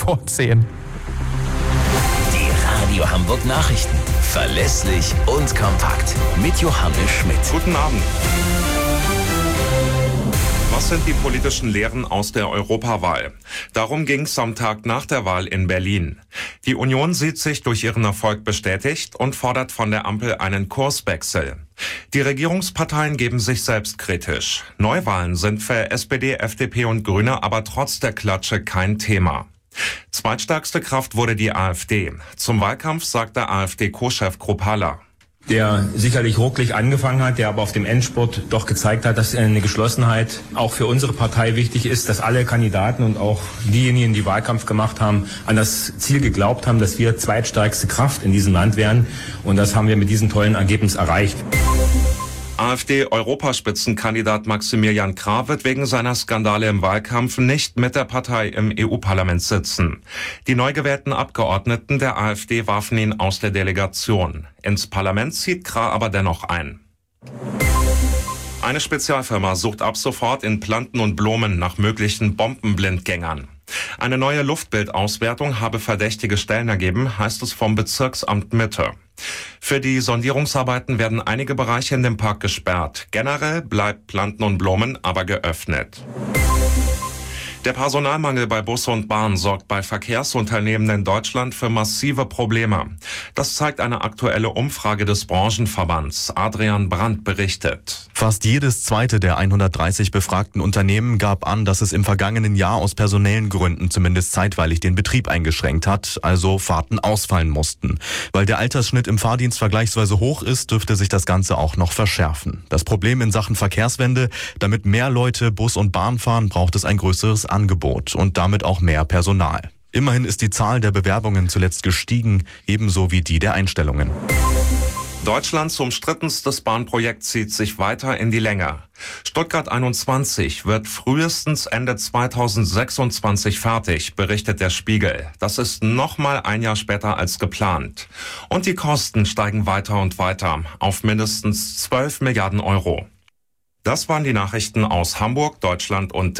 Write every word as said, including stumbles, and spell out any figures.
vor zehn. Die Radio Hamburg Nachrichten. Verlässlich und kompakt. Mit Johannes Schmidt. Guten Abend. Was sind die politischen Lehren aus der Europawahl? Darum ging es am Tag nach der Wahl in Berlin. Die Union sieht sich durch ihren Erfolg bestätigt und fordert von der Ampel einen Kurswechsel. Die Regierungsparteien geben sich selbstkritisch. Neuwahlen sind für S P D, F D P und Grüne aber trotz der Klatsche kein Thema. Zweitstärkste Kraft wurde die AfD. Zum Wahlkampf sagte AfD-Co-Chef Kruppalla: Der sicherlich rucklig angefangen hat, der aber auf dem Endspurt doch gezeigt hat, dass eine Geschlossenheit auch für unsere Partei wichtig ist, dass alle Kandidaten und auch diejenigen, die Wahlkampf gemacht haben, an das Ziel geglaubt haben, dass wir zweitstärkste Kraft in diesem Land wären. Und das haben wir mit diesem tollen Ergebnis erreicht. AfD-Europaspitzenkandidat Maximilian Krah wird wegen seiner Skandale im Wahlkampf nicht mit der Partei im E U-Parlament sitzen. Die neu gewählten Abgeordneten der AfD warfen ihn aus der Delegation. Ins Parlament zieht Krah aber dennoch ein. Eine Spezialfirma sucht ab sofort in Planten und Blumen nach möglichen Bombenblindgängern. Eine neue Luftbildauswertung habe verdächtige Stellen ergeben, heißt es vom Bezirksamt Mitte. Für die Sondierungsarbeiten werden einige Bereiche in dem Park gesperrt. Generell bleibt Planten und Blumen aber geöffnet. Der Personalmangel bei Bus und Bahn sorgt bei Verkehrsunternehmen in Deutschland für massive Probleme. Das zeigt eine aktuelle Umfrage des Branchenverbands. Adrian Brandt berichtet. Fast jedes zweite der hundertdreißig befragten Unternehmen gab an, dass es im vergangenen Jahr aus personellen Gründen zumindest zeitweilig den Betrieb eingeschränkt hat, also Fahrten ausfallen mussten. Weil der Altersschnitt im Fahrdienst vergleichsweise hoch ist, dürfte sich das Ganze auch noch verschärfen. Das Problem in Sachen Verkehrswende: Damit mehr Leute Bus und Bahn fahren, braucht es ein größeres Angebot und damit auch mehr Personal. Immerhin ist die Zahl der Bewerbungen zuletzt gestiegen, ebenso wie die der Einstellungen. Deutschlands umstrittenstes Bahnprojekt zieht sich weiter in die Länge. Stuttgart einundzwanzig wird frühestens Ende zweitausendsechsundzwanzig fertig, berichtet der Spiegel. Das ist nochmal ein Jahr später als geplant. Und die Kosten steigen weiter und weiter auf mindestens zwölf Milliarden Euro. Das waren die Nachrichten aus Hamburg, Deutschland und